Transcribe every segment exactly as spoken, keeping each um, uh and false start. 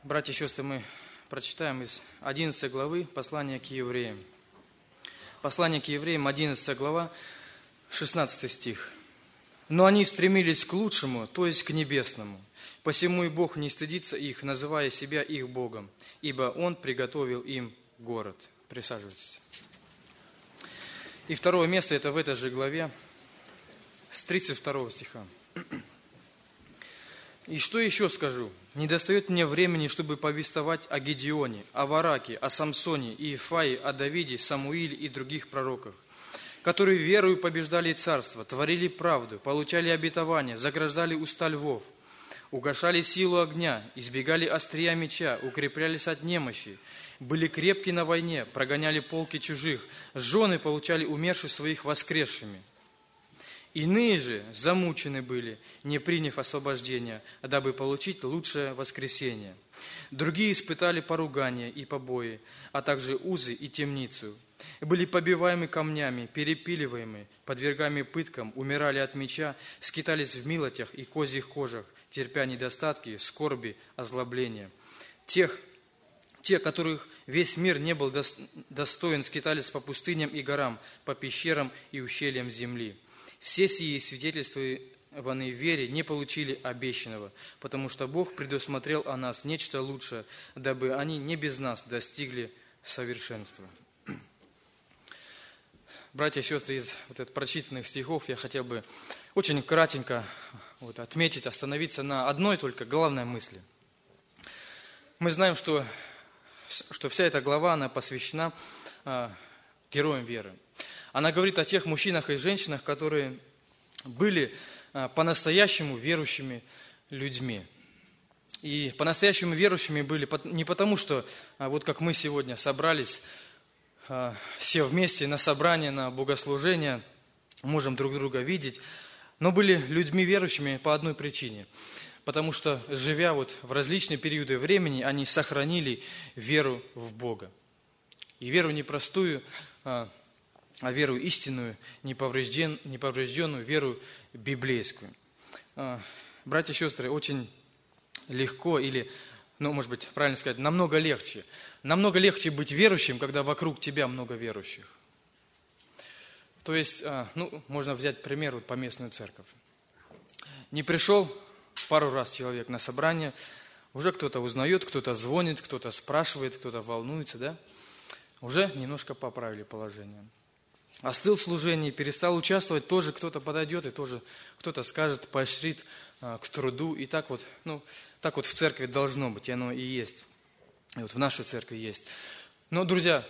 Братья и сестры, мы прочитаем из одиннадцатой главы послания к евреям. Послание к евреям, одиннадцатая глава, шестнадцатый стих. «Но они стремились к лучшему, то есть к небесному. Посему и Бог не стыдится их, называя себя их Богом, ибо Он приготовил им город». Присаживайтесь. И второе место, это в этой же главе, с тридцать второго стиха. «И что еще скажу? Не достает мне времени, чтобы повествовать о Гедеоне, о Вараке, о Самсоне, Иефае, о Давиде, Самуиле и других пророках, которые верою побеждали царство, творили правду, получали обетования, заграждали уста львов, угашали силу огня, избегали острия меча, укреплялись от немощи, были крепки на войне, прогоняли полки чужих, жены получали умерших своих воскресшими. Иные же замучены были, не приняв освобождения, дабы получить лучшее воскресение. Другие испытали поругания и побои, а также узы и темницу. Были побиваемы камнями, перепиливаемы, подвергаемы пыткам, умирали от меча, скитались в милотях и козьих кожах, терпя недостатки, скорби, озлобления. Тех, те, которых весь мир не был достоин, скитались по пустыням и горам, по пещерам и ущельям земли. Все сии свидетельствованные в вере не получили обещанного, потому что Бог предусмотрел о нас нечто лучшее, дабы они не без нас достигли совершенства». Братья и сестры, из вот этих прочитанных стихов я хотел бы очень кратенько вот отметить, остановиться на одной только главной мысли. Мы знаем, что, что вся эта глава, она посвящена а, героям веры. Она говорит о тех мужчинах и женщинах, которые были по-настоящему верующими людьми. И по-настоящему верующими были не потому, что вот как мы сегодня собрались, все вместе на собрание, на богослужение, можем друг друга видеть, но были людьми верующими по одной причине. Потому что, живя вот в различные периоды времени, они сохранили веру в Бога. И веру непростую, а веру истинную, неповрежден, неповрежденную, веру библейскую. Братья и сестры, очень легко или, ну, может быть, правильно сказать, намного легче. Намного легче быть верующим, когда вокруг тебя много верующих. То есть, ну, можно взять пример, вот поместную церковь. Не пришел пару раз человек на собрание, уже кто-то узнает, кто-то звонит, кто-то спрашивает, кто-то волнуется, да? Уже немножко поправили положение. Остыл в служении, перестал участвовать, тоже кто-то подойдет и тоже кто-то скажет, поощрит а, к труду. И так вот, ну, так вот в церкви должно быть, и оно и есть. И вот в нашей церкви есть. Но, друзья,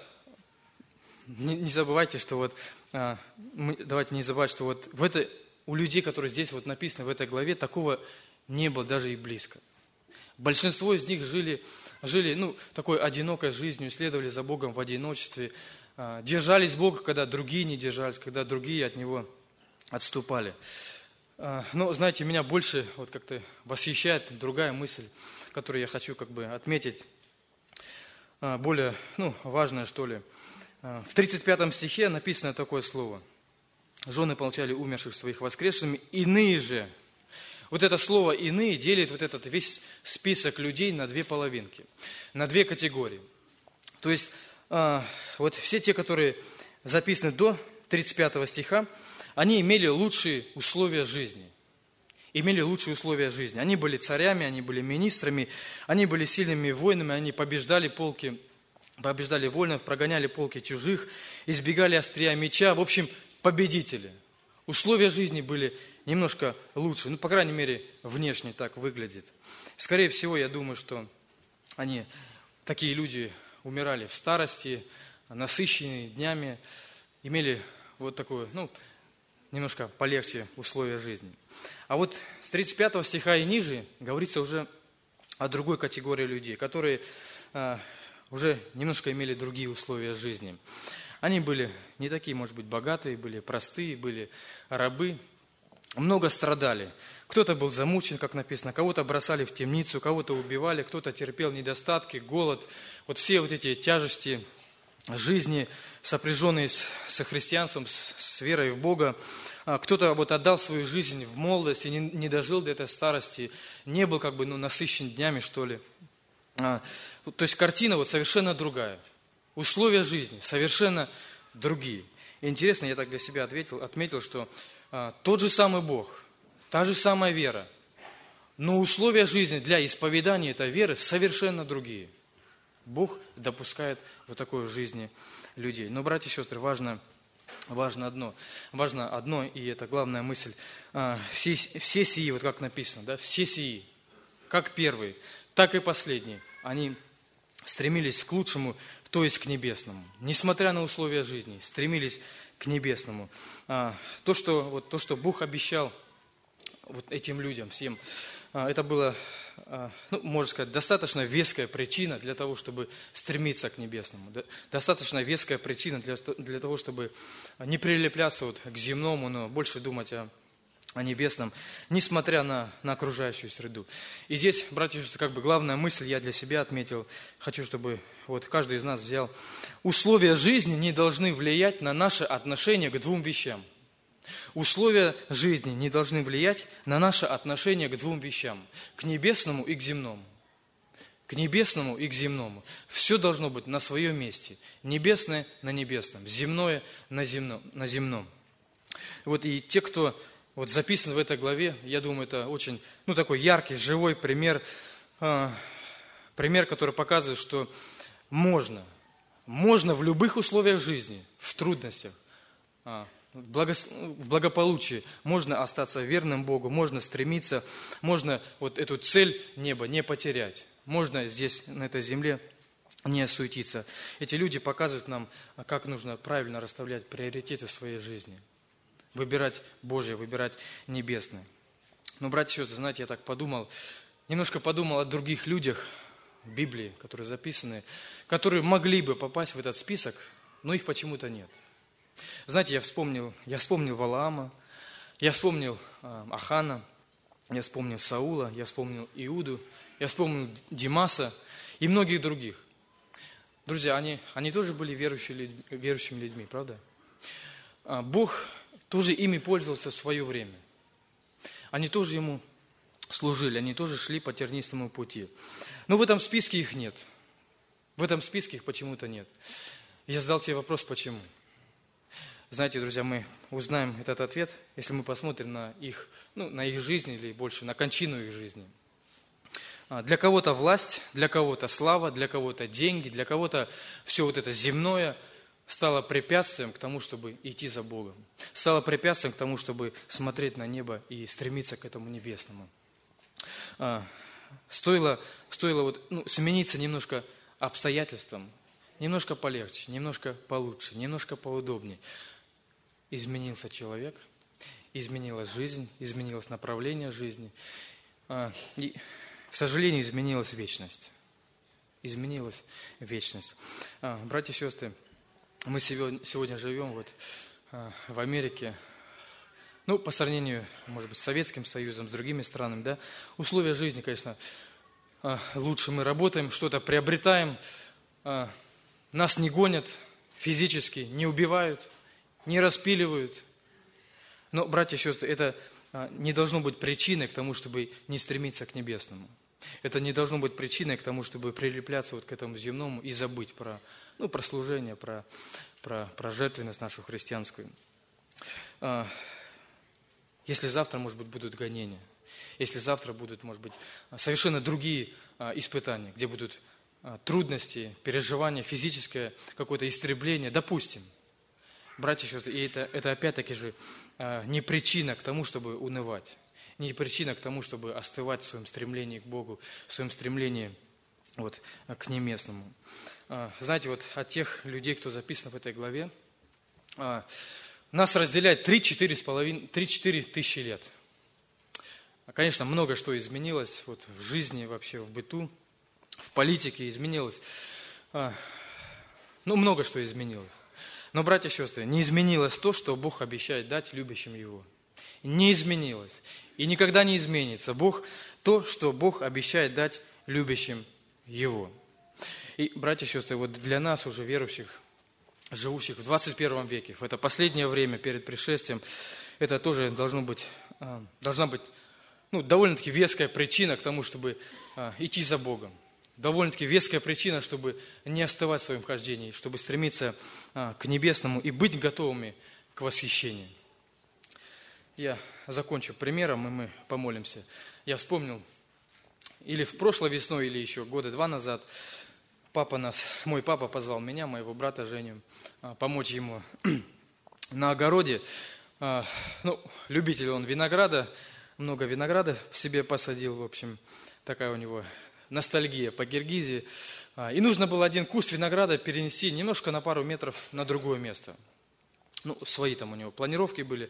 не, не забывайте, что вот, а, мы, давайте не забывать, что вот в этой, у людей, которые здесь вот написаны в этой главе, такого не было даже и близко. Большинство из них жили, жили ну, такой одинокой жизнью, следовали за Богом в одиночестве, держались Бога, когда другие не держались, когда другие от Него отступали. Но, знаете, меня больше вот как-то восхищает другая мысль, которую я хочу как бы отметить, более ну, важная, что ли. В тридцать пятом стихе написано такое слово. «Жены получали умерших своих воскресшими, иные же». Вот это слово «иные» делит вот этот весь список людей на две половинки, на две категории. То есть, вот все те, которые записаны до тридцать пятого стиха, они имели лучшие условия жизни. Имели лучшие условия жизни. Они были царями, они были министрами, они были сильными воинами, они побеждали полки, побеждали воинов, прогоняли полки чужих, избегали острия меча. В общем, победители. Условия жизни были немножко лучше. Ну, по крайней мере, внешне так выглядит. Скорее всего, я думаю, что они, такие люди, умирали в старости, насыщенные днями, имели вот такое, ну, немножко полегче условия жизни. А вот с тридцать пятого стиха и ниже говорится уже о другой категории людей, которые а, уже немножко имели другие условия жизни. Они были не такие, может быть, богатые, были простые, были рабы, много страдали. Кто-то был замучен, как написано, кого-то бросали в темницу, кого-то убивали, кто-то терпел недостатки, голод. Вот все вот эти тяжести жизни, сопряженные с, со христианством, с, с верой в Бога. Кто-то вот отдал свою жизнь в молодости, не, не дожил до этой старости, не был как бы ну, насыщен днями, что ли. То есть картина вот совершенно другая. Условия жизни совершенно другие. И интересно, я так для себя ответил, отметил, что а, тот же самый Бог, та же самая вера, но условия жизни для исповедания этой веры совершенно другие. Бог допускает вот такое в жизни людей. Но, братья и сестры, важно, важно одно. Важно одно, и это главная мысль. А, все, все сии, вот как написано, да, все сии, как первые, так и последние, они стремились к лучшему, то есть к небесному. Несмотря на условия жизни, стремились к небесному. А, то, что, вот, то, что Бог обещал вот этим людям, всем, а, это было, а, ну, можно сказать, достаточно веская причина для того, чтобы стремиться к небесному. Достаточно веская причина для, для того, чтобы не прилепляться вот к земному, но больше думать о о небесном, несмотря на, на окружающую среду. И здесь, братья и сестры, как бы главная мысль я для себя отметил, хочу, чтобы вот каждый из нас взял. Условия жизни не должны влиять на наше отношение к двум вещам. Условия жизни не должны влиять на наше отношение к двум вещам. К небесному и к земному. К небесному и к земному. Все должно быть на своем месте. Небесное на небесном, земное на земном. На земном. Вот и те, кто вот записан в этой главе, я думаю, это очень, ну, такой яркий, живой пример, э, пример, который показывает, что можно, можно в любых условиях жизни, в трудностях, э, в, благо, в благополучии, можно остаться верным Богу, можно стремиться, можно вот эту цель неба не потерять, можно здесь, на этой земле, не суетиться. Эти люди показывают нам, как нужно правильно расставлять приоритеты в своей жизни. Выбирать Божье, выбирать небесное. Но, братья и сестры, знаете, я так подумал, немножко подумал о других людях в Библии, которые записаны, которые могли бы попасть в этот список, но их почему-то нет. Знаете, я вспомнил, я вспомнил Валаама, я вспомнил э, Ахана, я вспомнил Саула, я вспомнил Иуду, я вспомнил Димаса и многих других. Друзья, они, они тоже были верующими, верующими людьми, правда? А, Бог тоже ими пользовался в свое время. Они тоже Ему служили, они тоже шли по тернистому пути. Но в этом списке их нет. В этом списке их почему-то нет. Я задал себе вопрос, почему. Знаете, друзья, мы узнаем этот ответ, если мы посмотрим на их, ну, на их жизнь или больше на кончину их жизни. Для кого-то власть, для кого-то слава, для кого-то деньги, для кого-то все вот это земное стало препятствием к тому, чтобы идти за Богом. Стало препятствием к тому, чтобы смотреть на небо и стремиться к этому небесному. Стоило, стоило вот, ну, смениться немножко обстоятельствам, немножко полегче, немножко получше, немножко поудобнее. Изменился человек, изменилась жизнь, изменилось направление жизни. И, к сожалению, изменилась вечность. Изменилась вечность. Братья и сестры, мы сегодня, сегодня живем вот, а, в Америке, ну, по сравнению, может быть, с Советским Союзом, с другими странами, да, условия жизни, конечно, а, лучше. Мы работаем, что-то приобретаем, а, нас не гонят физически, не убивают, не распиливают. Но, братья и сестры, это а, не должно быть причиной к тому, чтобы не стремиться к небесному. Это не должно быть причиной к тому, чтобы прилепляться вот к этому земному и забыть про, ну, про служение, про, про, про жертвенность нашу христианскую. Если завтра, может быть, будут гонения, если завтра будут, может быть, совершенно другие испытания, где будут трудности, переживания, физическое какое-то истребление, допустим, братья и сестры, и это, это опять-таки же не причина к тому, чтобы унывать. Не причина к тому, чтобы остывать в своем стремлении к Богу, в своем стремлении вот, к небесному. Знаете, вот от тех людей, кто записан в этой главе, нас разделяет три-четыре тысячи лет. Конечно, много что изменилось вот, в жизни, вообще в быту, в политике изменилось. Ну, много что изменилось. Но, братья и сестры, не изменилось то, что Бог обещает дать любящим Его. Не изменилось. И никогда не изменится Бог, то, что Бог обещает дать любящим Его. И, братья и сестры, вот для нас, уже верующих, живущих в двадцать первом веке, в это последнее время перед пришествием, это тоже должно быть, должна быть ну, довольно-таки веская причина к тому, чтобы идти за Богом. довольно-таки веская причина, чтобы не остывать в своем хождении, чтобы стремиться к небесному и быть готовыми к восхищению. Я закончу примером, и мы помолимся. Я вспомнил, или в прошлой весной, или еще года два назад, папа нас, мой папа позвал меня, моего брата Женю, помочь ему на огороде. Ну, любитель он винограда, много винограда в себе посадил, в общем, такая у него ностальгия по Киргизии. И нужно было один куст винограда перенести немножко на пару метров на другое место. Ну, свои там у него планировки были.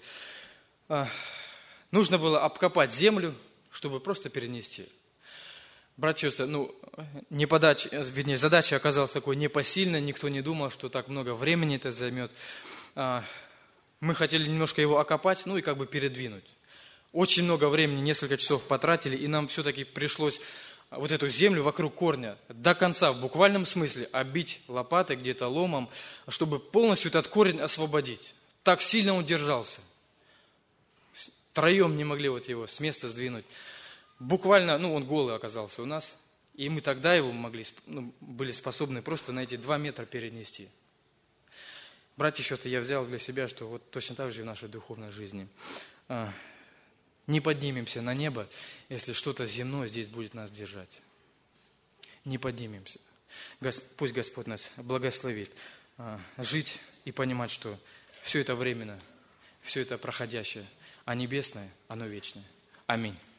Нужно было обкопать землю, чтобы просто перенести. Братья и сестры, ну, не подача, вернее, задача оказалась такой непосильной, никто не думал, что так много времени это займет. Мы хотели немножко его окопать, ну и как бы передвинуть. Очень много времени, несколько часов потратили, и нам все-таки пришлось вот эту землю вокруг корня до конца, в буквальном смысле, оббить лопатой, где-то ломом, чтобы полностью этот корень освободить. Так сильно он держался. Троем не могли вот его с места сдвинуть. Буквально, ну он голый оказался у нас, и мы тогда его могли, ну, были способны просто на эти два метра перенести. Братья и сестры, я взял для себя, что вот точно так же и в нашей духовной жизни. Не поднимемся на небо, если что-то земное здесь будет нас держать. Не поднимемся. Пусть Господь нас благословит жить и понимать, что все это временно, все это проходящее, а небесное, оно вечное. Аминь.